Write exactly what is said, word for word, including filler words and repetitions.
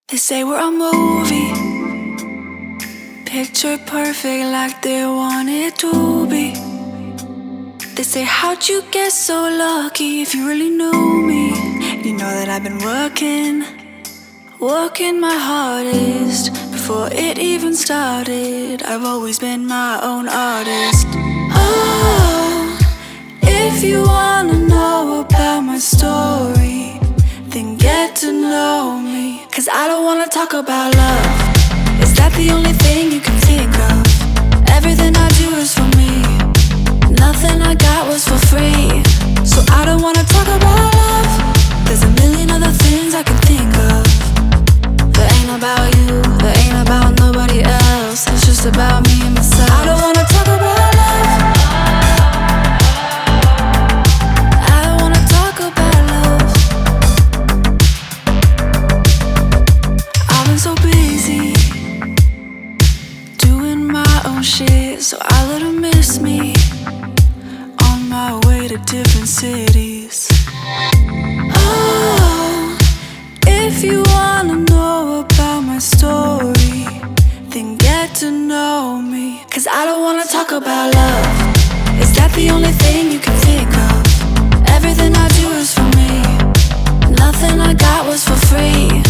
They say we're a movie, picture perfect like they want it to be. They say, how'd you get so lucky? If you really knew me, you know that I've been working, working my hardest. Before it even started, I've always been my own artist. Oh, if you wanna know about my story, then get to know me. Cause I don't wanna talk about love. Is that the only thing you can think of? Everything I do is for me. Nothing I got was for free. So I don't wanna talk about love. There's a million other things I can think of. That ain't about you, that ain't about nobody else. It's just about me and myself. I don't wanna talk about love. I don't wanna talk about love. I've been so busy doing my own shit, so I let her miss me on my way to different cities. Oh, if you wanna know about my story, then get to know me. Cause I don't wanna talk about love. Is that the only thing you can think of? Everything I do is for me. Nothing I got was for free.